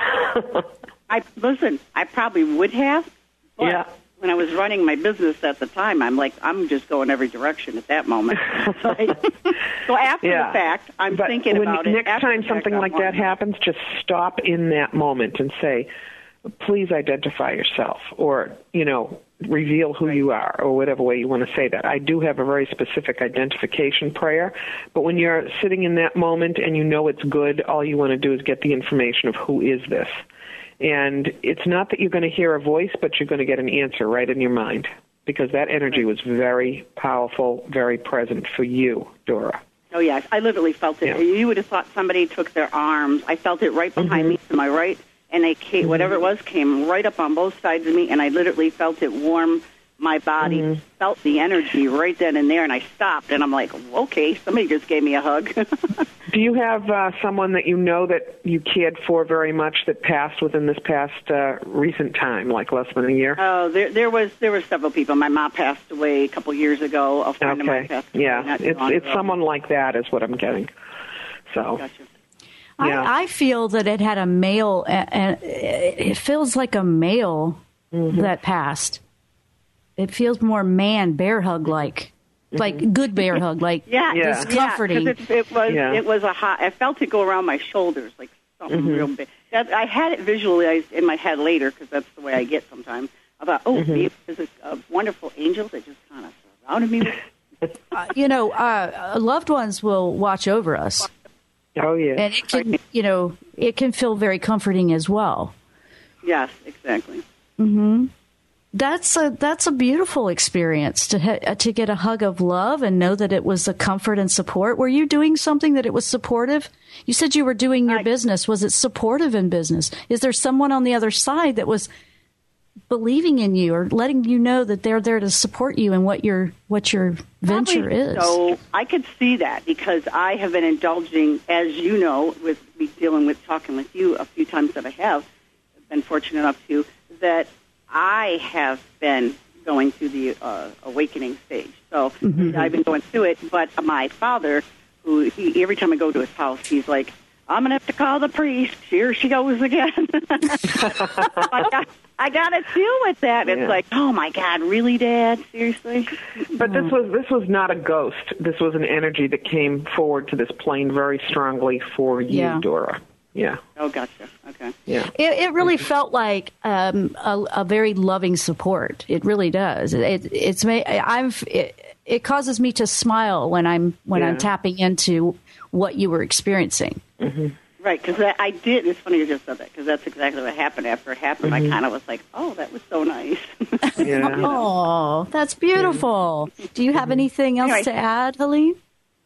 I listen, I probably would have. But yeah. when I was running my business at the time, I'm like, I'm just going every direction at that moment. so, I, so after yeah. the fact, I'm but thinking when, about it. Next after time the something fact, like I'm that on. happens, just stop in that moment and say, please identify yourself, or, you know, reveal who you are, or whatever way you want to say that. I do have a very specific identification prayer, but when you're sitting in that moment and you know it's good, all you want to do is get the information of who is this. And it's not that you're going to hear a voice, but you're going to get an answer right in your mind, because that energy was very powerful, very present for you, Dora. Oh, yes. I literally felt it. Yeah. You would have thought somebody took their arms. I felt it right behind mm-hmm. me to my right, and they came, mm-hmm. whatever it was came right up on both sides of me, and I literally felt it warm my body, mm-hmm. felt the energy right then and there, and I stopped, and I'm like, okay, somebody just gave me a hug. Do you have uh, someone that you know that you cared for very much that passed within this past uh, recent time, like less than a year? Oh, there, there was there were several people. My mom passed away a couple years ago. A friend okay. of mine passed away. Yeah, not too it's long it's ago. someone like that is what I'm getting. So. Gotcha. Yeah. I, I feel that it had a male, and it feels like a male mm-hmm. that passed. it feels more man bear hug like. Like good bear hug, like yeah, yeah. it's comforting. Yeah, it, it was yeah. it was a hot. I felt it go around my shoulders, like something mm-hmm. real big. That, I had it visualized in my head later because that's the way I get sometimes. I thought, oh, mm-hmm. there's a, a wonderful angel that just kind of surrounded me. With uh, you know, uh, loved ones will watch over us. Oh yeah, and it can, you know, it can feel very comforting as well. Yes, exactly. Mm-hmm. That's a that's a beautiful experience to ha- to get a hug of love and know that it was a comfort and support. Were you doing something that it was supportive? You said you were doing your I, business. Was it supportive in business? Is there someone on the other side that was believing in you or letting you know that they're there to support you in what your what your venture is? So I could see that because I have been indulging, as you know, with me dealing with talking with you a few times that I have been fortunate enough to that. I have been going through the uh, awakening stage, so mm-hmm. I've been going through it. But my father, who he, every time I go to his house, he's like, "I'm gonna have to call the priest. Here she goes again." I, got, I got to deal with that. Yeah. It's like, oh my God, really, Dad? Seriously? But this was this was not a ghost. This was an energy that came forward to this plane very strongly for you, yeah. Dora. Yeah. Oh, gotcha. Okay. Yeah. It, it really felt like um, a, a very loving support. It really does. It, it's I've it, it causes me to smile when I'm when yeah. I'm tapping into what you were experiencing. Mm-hmm. Right, because I, I did. It's funny you just said that because that's exactly what happened. After it happened, mm-hmm. I kind of was like, "Oh, that was so nice." yeah. Oh, that's beautiful. Yeah. Do you have anything else anyway. to add, Helene?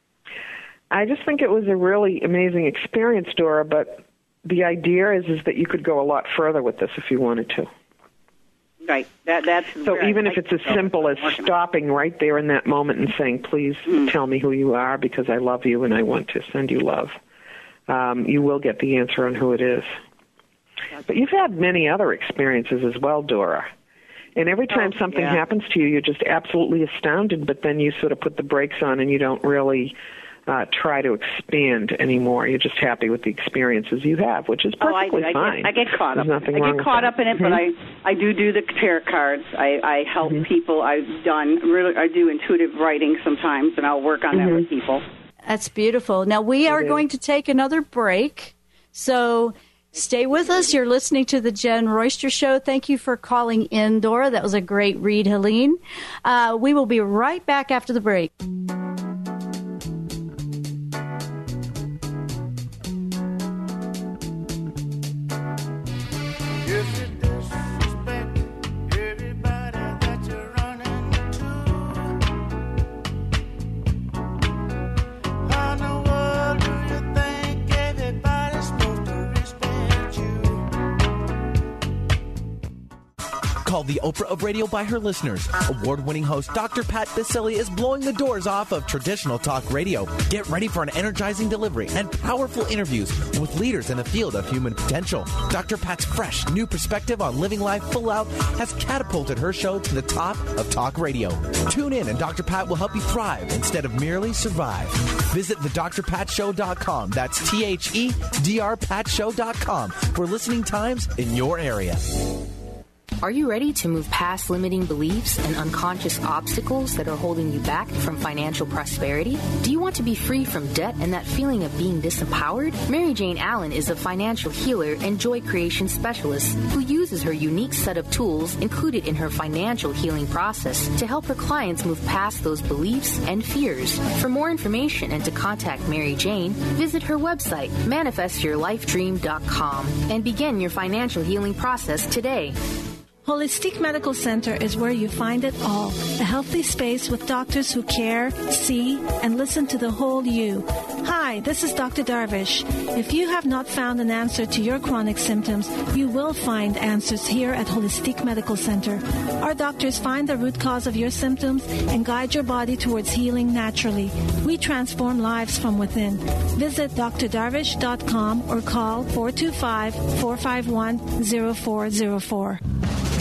I just think it was a really amazing experience, Dora, but the idea is is that you could go a lot further with this if you wanted to. Right. That that's So even if it's as simple as stopping right there in that moment and saying, please mm. tell me who you are because I love you and I want to send you love, um, you will get the answer on who it is. But you've had many other experiences as well, Dora. And every time oh, something yeah. happens to you, you're just absolutely astounded, but then you sort of put the brakes on and you don't really uh, try to expand anymore. You're just happy with the experiences you have, which is perfectly oh, I, I fine. Get, I get caught There's up. Nothing I wrong get caught with up in it, mm-hmm. but I, I do do the tarot cards. I, I help mm-hmm. people. I've done really. I do intuitive writing sometimes, and I'll work on mm-hmm. that with people. That's beautiful. Now we are going to take another break, so stay with us. You're listening to the Jen Royster Show. Thank you for calling in, Dora. That was a great read, Helene. Uh, we will be right back after the break. Called the Oprah of Radio by her listeners. Award-winning host Doctor Pat Baccili is blowing the doors off of traditional talk radio. Get ready for an energizing delivery and powerful interviews with leaders in the field of human potential. Doctor Pat's fresh, new perspective on living life full out has catapulted her show to the top of talk radio. Tune in and Doctor Pat will help you thrive instead of merely survive. Visit the dr pat show dot com. That's T H E D R pat show dot com for listening times in your area. Are you ready to move past limiting beliefs and unconscious obstacles that are holding you back from financial prosperity? Do you want to be free from debt and that feeling of being disempowered? Mary Jane Allen is a financial healer and joy creation specialist who uses her unique set of tools included in her financial healing process to help her clients move past those beliefs and fears. For more information and to contact Mary Jane, visit her website, manifest your life dream dot com, and begin your financial healing process today. Holistic Medical Center is where you find it all. A healthy space with doctors who care, see, and listen to the whole you. Hi, this is Doctor Darvish. If you have not found an answer to your chronic symptoms, you will find answers here at Holistic Medical Center. Our doctors find the root cause of your symptoms and guide your body towards healing naturally. We transform lives from within. Visit d r darvish dot com or call four two five, four five one, zero four zero four.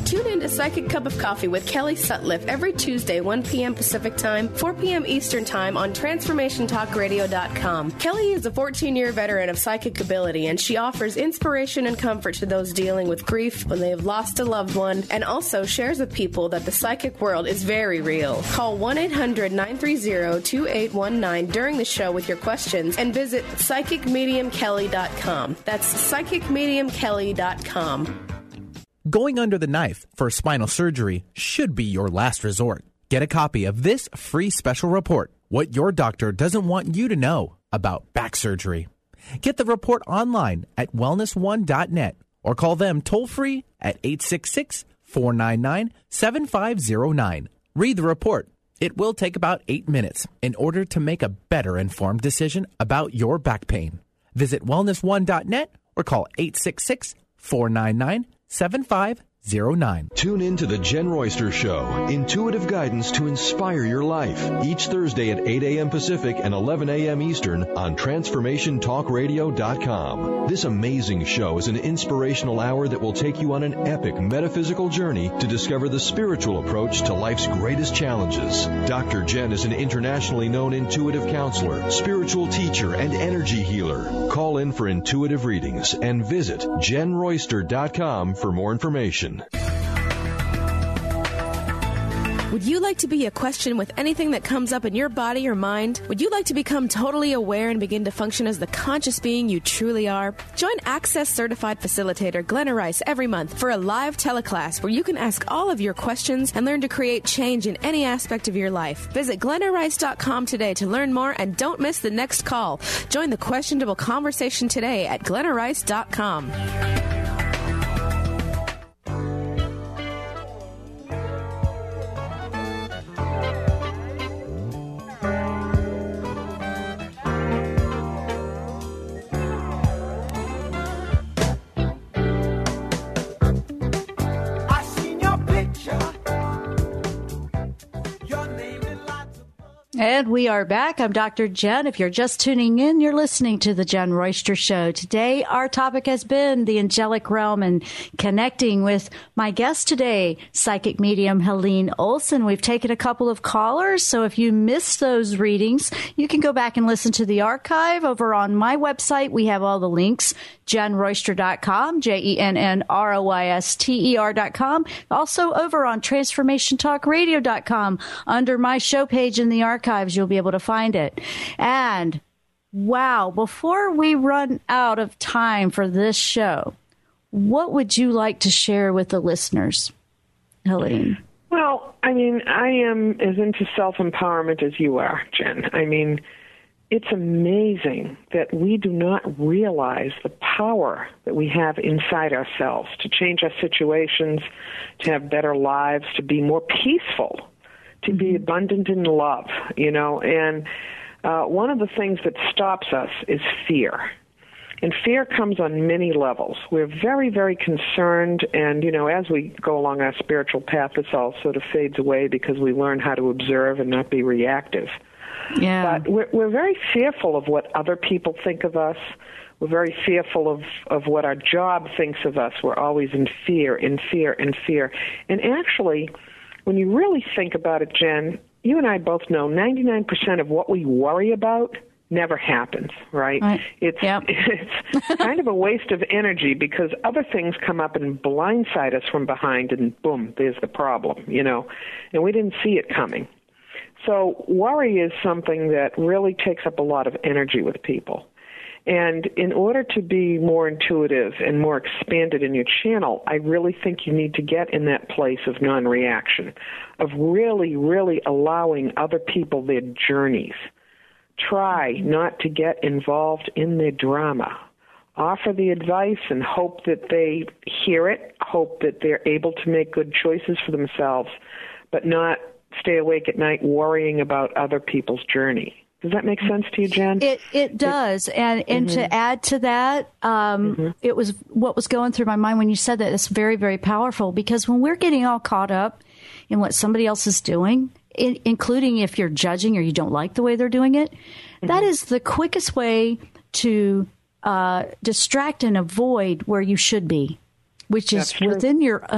Tune in to Psychic Cup of Coffee with Kelly Sutliff every Tuesday, one p.m. Pacific Time, four p.m. Eastern Time on transformation talk radio dot com. Kelly is a fourteen-year veteran of psychic ability, and she offers inspiration and comfort to those dealing with grief when they have lost a loved one, and also shares with people that the psychic world is very real. Call one eight hundred nine three zero two eight one nine during the show with your questions, and visit psychic medium kelly dot com. That's psychic medium kelly dot com. Going under the knife for spinal surgery should be your last resort. Get a copy of this free special report, What Your Doctor Doesn't Want You to Know About Back Surgery. Get the report online at wellness one dot net or call them toll-free at eight six six, four nine nine, seven five zero nine. Read the report. It will take about eight minutes in order to make a better informed decision about your back pain. Visit wellness one dot net or call eight six six, four nine nine, seven five zero nine. Tune in to the Jen Royster Show, intuitive guidance to inspire your life, each Thursday at eight a.m. Pacific and eleven a.m. Eastern on transformation talk radio dot com. This amazing show is an inspirational hour that will take you on an epic metaphysical journey to discover the spiritual approach to life's greatest challenges. Doctor Jen is an internationally known intuitive counselor, spiritual teacher, and energy healer. Call in for intuitive readings and visit jen royster dot com for more information. Would you like to be a question with anything that comes up in your body or mind? Would you like to become totally aware and begin to function as the conscious being you truly are? Join Access Certified Facilitator Glenna Rice every month for a live teleclass where you can ask all of your questions and learn to create change in any aspect of your life. Visit glenna rice dot com today to learn more, and don't miss the next call. Join the questionable conversation today at glenna rice dot com. And we are back. I'm Doctor Jen. If you're just tuning in, you're listening to the Jen Royster Show. Today, our topic has been the angelic realm and connecting with my guest today, psychic medium Helene Olson. We've taken a couple of callers, so if you missed those readings, you can go back and listen to the archive over on my website. We have all the links, jen royster dot com, J E N N R O Y S T E R dot com. Also over on transformation talk radio dot com. Under my show page in the archive, you'll be able to find it. And wow, before we run out of time for this show, what would you like to share with the listeners, Helene? Well, I mean, I am as into self-empowerment as you are, Jen. I mean, it's amazing that we do not realize the power that we have inside ourselves to change our situations, to have better lives, to be more peaceful, to be abundant in love, you know. And uh, one of the things that stops us is fear. And fear comes on many levels. We're very, very concerned, and, you know, as we go along our spiritual path, this all sort of fades away because we learn how to observe and not be reactive. Yeah. But we're, we're very fearful of what other people think of us. We're very fearful of, of what our job thinks of us. We're always in fear, in fear, in fear. And actually, when you really think about it, Jen, you and I both know ninety-nine percent of what we worry about never happens, right? right. It's yep. it's kind of a waste of energy because other things come up and blindside us from behind, and boom, there's the problem, you know, and we didn't see it coming. So worry is something that really takes up a lot of energy with people. And in order to be more intuitive and more expanded in your channel, I really think you need to get in that place of non-reaction, of really, really allowing other people their journeys. Try not to get involved in their drama. Offer the advice and hope that they hear it, hope that they're able to make good choices for themselves, but not stay awake at night worrying about other people's journey. Does that make sense to you, Jen? It it does. And and mm-hmm. to add to that, um, mm-hmm. it was what was going through my mind when you said that. It's very, very powerful because when we're getting all caught up in what somebody else is doing, in, including if you're judging or you don't like the way they're doing it, mm-hmm. that is the quickest way to uh, distract and avoid where you should be, which is within your own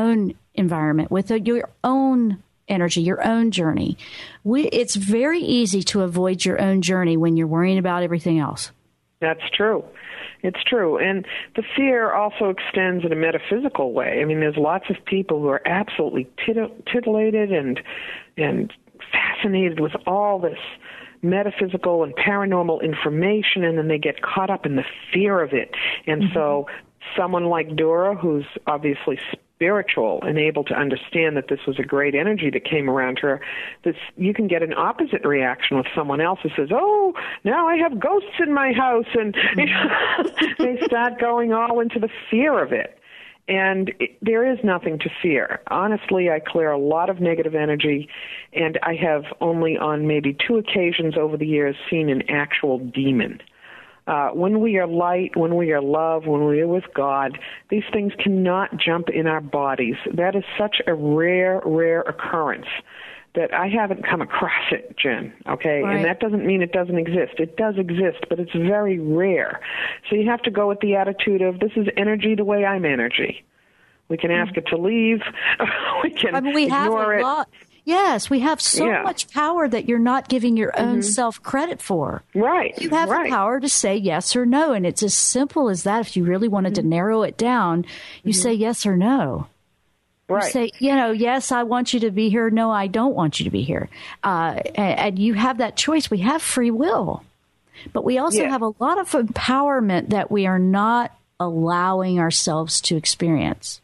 environment, with a, your own energy, your own journey. We, it's very easy to avoid your own journey when you're worrying about everything else. That's true. It's true. And the fear also extends in a metaphysical way. I mean, there's lots of people who are absolutely tit- titillated and and fascinated with all this metaphysical and paranormal information, and then they get caught up in the fear of it. And mm-hmm. so someone like Dora, who's obviously spiritual and able to understand that this was a great energy that came around her, this, you can get an opposite reaction with someone else who says, oh, now I have ghosts in my house, and you know, they start going all into the fear of it. And it, there is nothing to fear. Honestly, I clear a lot of negative energy, and I have only on maybe two occasions over the years seen an actual demon. Uh, when we are light, when we are love, when we are with God, these things cannot jump in our bodies. That is such a rare, rare occurrence that I haven't come across it, Jen, okay? Right. And that doesn't mean it doesn't exist. It does exist, but it's very rare. So you have to go with the attitude of, this is energy the way I'm energy. We can ask it to leave. we can I mean, we ignore have a it. lot. Yes, we have so yeah. much power that you're not giving your own mm-hmm. self credit for. Right. You have right. the power to say yes or no, and it's as simple as that. If you really wanted mm-hmm. to narrow it down, you mm-hmm. say yes or no. Right. You say, you know, yes, I want you to be here. No, I don't want you to be here. Uh, and, and you have that choice. We have free will. But we also yeah. have a lot of empowerment that we are not allowing ourselves to experience.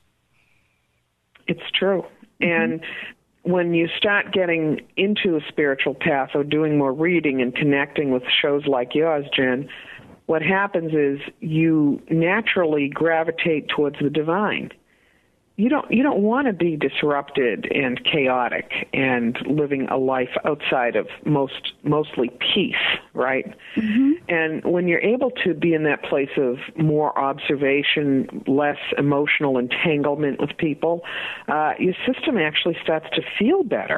It's true. Mm-hmm. And when you start getting into a spiritual path or doing more reading and connecting with shows like yours, Jen, what happens is you naturally gravitate towards the divine. You don't you don't want to be disrupted and chaotic and living a life outside of most mostly peace, right? Mm-hmm. And when you're able to be in that place of more observation, less emotional entanglement with people, uh, your system actually starts to feel better.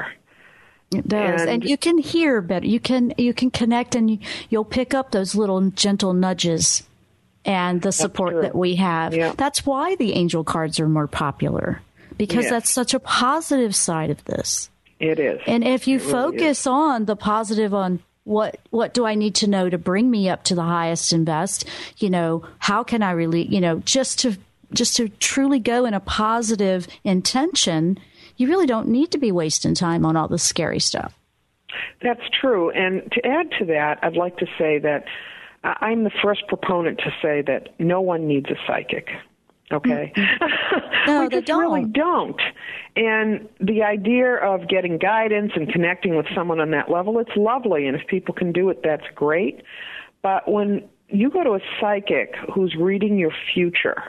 It does, and, and you can hear better. You can you can connect, and you, you'll pick up those little gentle nudges and the support that we have. Yeah. That's why the angel cards are more popular, because yes. that's such a positive side of this. It is. And if you it focus really on the positive, on what what do I need to know to bring me up to the highest and best, you know, how can I really, you know, just to just to truly go in a positive intention, you really don't need to be wasting time on all the scary stuff. That's true. And to add to that, I'd like to say that I'm the first proponent to say that no one needs a psychic, okay? Mm-hmm. No, we they just don't. really don't. And the idea of getting guidance and connecting with someone on that level, it's lovely, and if people can do it, that's great. But when you go to a psychic who's reading your future,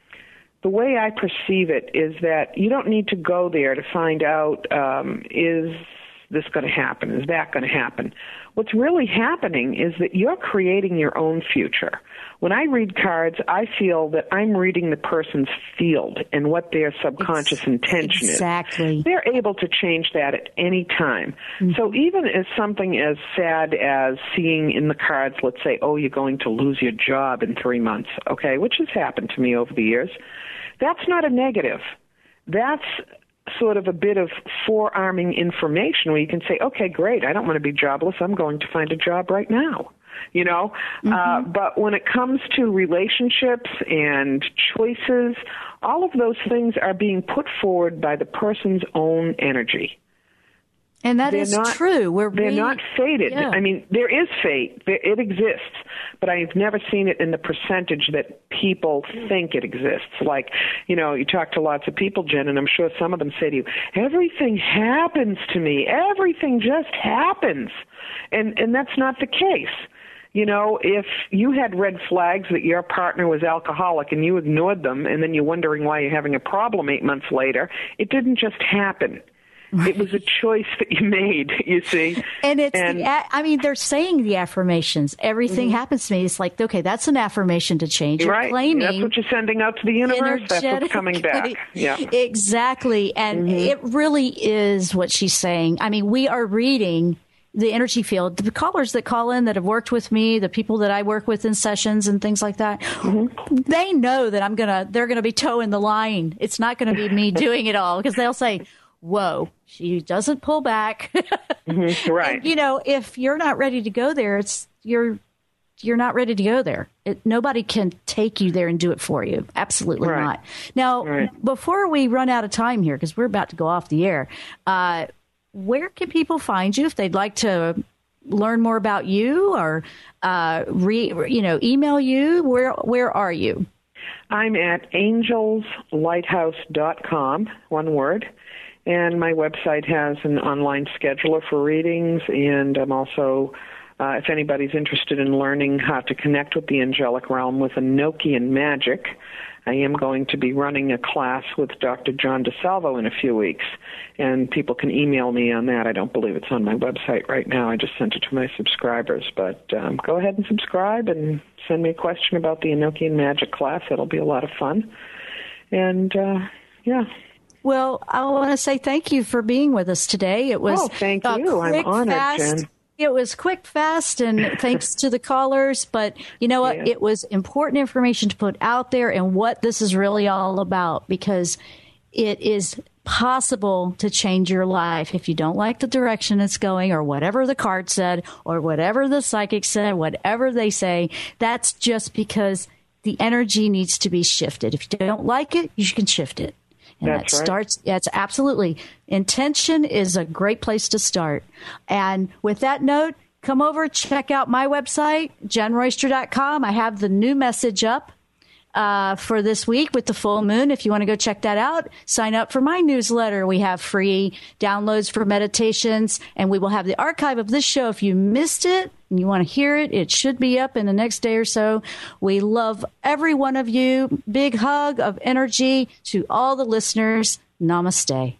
the way I perceive it is that you don't need to go there to find out, um, is this going to happen? Is that going to happen? What's really happening is that you're creating your own future. When I read cards, I feel that I'm reading the person's field and what their subconscious it's, intention exactly. is. They're able to change that at any time. Mm-hmm. So even as something as sad as seeing in the cards, let's say, oh, you're going to lose your job in three months, okay, which has happened to me over the years, that's not a negative. That's sort of a bit of forearming information where you can say, okay, great, I don't want to be jobless. I'm going to find a job right now, you know. Mm-hmm. Uh, but when it comes to relationships and choices, all of those things are being put forward by the person's own energy. And that they're is not, true. We're they're really, not fated. Yeah. I mean, there is fate. There, it exists. But I've never seen it in the percentage that people think it exists. Like, you know, you talk to lots of people, Jen, and I'm sure some of them say to you, everything happens to me. Everything just happens. And, and that's not the case. You know, if you had red flags that your partner was alcoholic and you ignored them and then you're wondering why you're having a problem eight months later, it didn't just happen. It was a choice that you made, you see. And it's, and, the, I mean, they're saying the affirmations. Everything mm-hmm. happens to me. It's like, okay, that's an affirmation to change. You're right. claiming. That's what you're sending out to the universe. That's what's coming back. Yeah. Exactly. And mm-hmm. it really is what she's saying. I mean, we are reading the energy field. The callers that call in that have worked with me, the people that I work with in sessions and things like that, mm-hmm. they know that I'm gonna they're gonna be towing the line. It's not going to be me doing it all, because they'll say, "Whoa, she doesn't pull back." Mm-hmm. Right. And, you know, if you're not ready to go there, it's you're you're not ready to go there. It, nobody can take you there and do it for you. Absolutely right. not. Now, right. before we run out of time here, because we're about to go off the air, uh, where can people find you if they'd like to learn more about you or uh, re, you know, email you? Where where are you? I'm at angels lighthouse dot com, one word. And my website has an online scheduler for readings, and I'm also, uh, if anybody's interested in learning how to connect with the angelic realm with Enochian magic, I am going to be running a class with Doctor John DeSalvo in a few weeks, and people can email me on that. I don't believe it's on my website right now. I just sent it to my subscribers. But um, go ahead and subscribe and send me a question about the Enochian magic class. It'll be a lot of fun. And, uh, yeah. Well, I want to say thank you for being with us today. It was oh, thank you. I'm honored, fast. Jen. It was quick, fast, and thanks to the callers. But you know what? Yeah. It was important information to put out there and what this is really all about, because it is possible to change your life. If you don't like the direction it's going, or whatever the card said, or whatever the psychic said, whatever they say, that's just because the energy needs to be shifted. If you don't like it, you can shift it. And That's that right. starts, that's absolutely. Intention is a great place to start. And with that note, come over, check out my website, jen royster dot com. I have the new message up uh, for this week with the full moon. If you want to go check that out, sign up for my newsletter. We have free downloads for meditations, and we will have the archive of this show. If you missed it and you want to hear it, it should be up in the next day or so. We love every one of you. Big hug of energy to all the listeners. Namaste.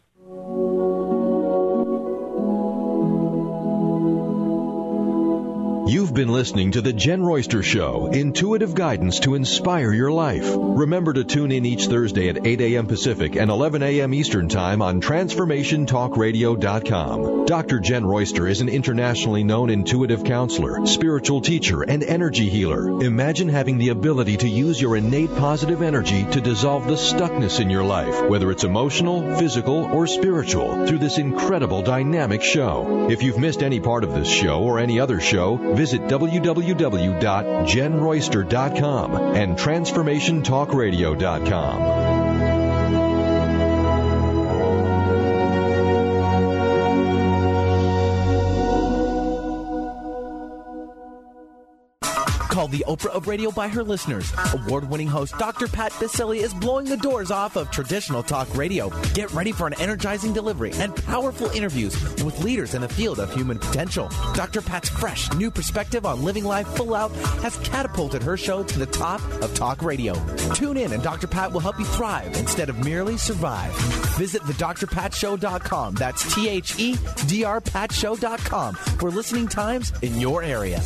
You've been listening to The Jen Royster Show, intuitive guidance to inspire your life. Remember to tune in each Thursday at eight a.m. Pacific and eleven a.m. Eastern Time on transformation talk radio dot com. Doctor Jen Royster is an internationally known intuitive counselor, spiritual teacher, and energy healer. Imagine having the ability to use your innate positive energy to dissolve the stuckness in your life, whether it's emotional, physical, or spiritual, through this incredible dynamic show. If you've missed any part of this show or any other show, visit w w w dot jen royster dot com and transformation talk radio dot com. Called the Oprah of Radio by her listeners, award-winning host Doctor Pat Baccili is blowing the doors off of traditional talk radio. Get ready for an energizing delivery and powerful interviews with leaders in the field of human potential. Doctor Pat's fresh, new perspective on living life full out has catapulted her show to the top of talk radio. Tune in and Doctor Pat will help you thrive instead of merely survive. Visit the dr pat show dot com. That's T H E D R pat show dot com for listening times in your area.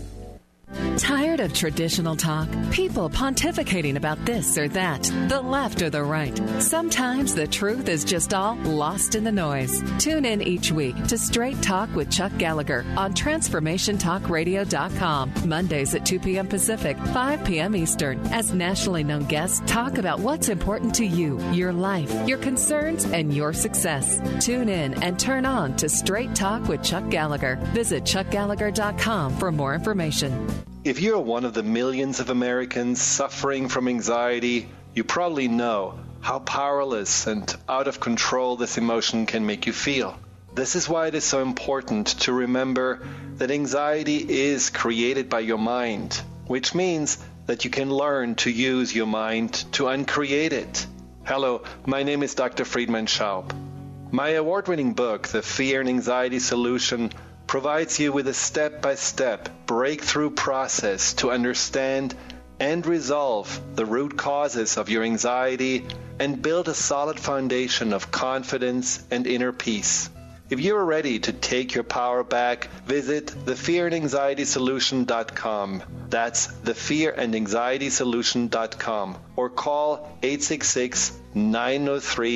Tired of traditional talk? People pontificating about this or that, the left or the right. Sometimes the truth is just all lost in the noise. Tune in each week to Straight Talk with Chuck Gallagher on transformation talk radio dot com. Mondays at two p.m. Pacific, five p.m. Eastern, as nationally known guests talk about what's important to you, your life, your concerns, and your success. Tune in and turn on to Straight Talk with Chuck Gallagher. Visit chuck gallagher dot com for more information. If you're one of the millions of Americans suffering from anxiety, you probably know how powerless and out of control this emotion can make you feel. This is why it is so important to remember that anxiety is created by your mind, which means that you can learn to use your mind to uncreate it. Hello, my name is Doctor Friedemann Schaub. My award-winning book, The Fear and Anxiety Solution, provides you with a step-by-step breakthrough process to understand and resolve the root causes of your anxiety and build a solid foundation of confidence and inner peace. If you are ready to take your power back, visit the fear and anxiety solution dot com. That's the fear and anxiety solution dot com, or call eight six six, nine zero three,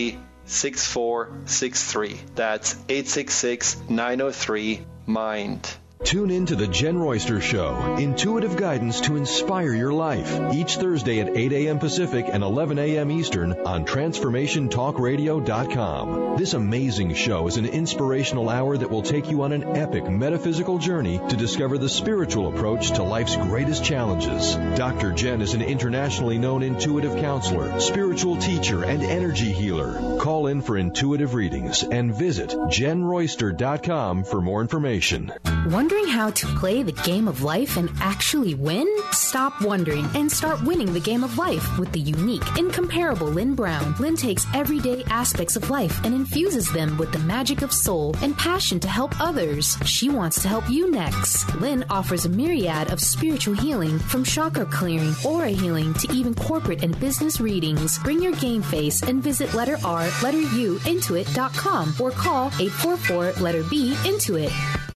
six four six three. That's eight six six, nine oh three, MIND. Tune in to The Jen Royster Show, intuitive guidance to inspire your life, each Thursday at eight a.m. Pacific and eleven a.m. Eastern on Transformation Talk Radio dot com. This amazing show is an inspirational hour that will take you on an epic metaphysical journey to discover the spiritual approach to life's greatest challenges. Doctor Jen is an internationally known intuitive counselor, spiritual teacher, and energy healer. Call in for intuitive readings and visit Jen Royster dot com for more information. Wondering how to play the game of life and actually win? Stop wondering and start winning the game of life with the unique, incomparable Lynn Brown. Lynn takes everyday aspects of life and infuses them with the magic of soul and passion to help others. She wants to help you next. Lynn offers a myriad of spiritual healing, from chakra clearing, aura healing, to even corporate and business readings. Bring your game face and visit letter R, letter U, intuit dot com or call eight four four, letter B, Intuit.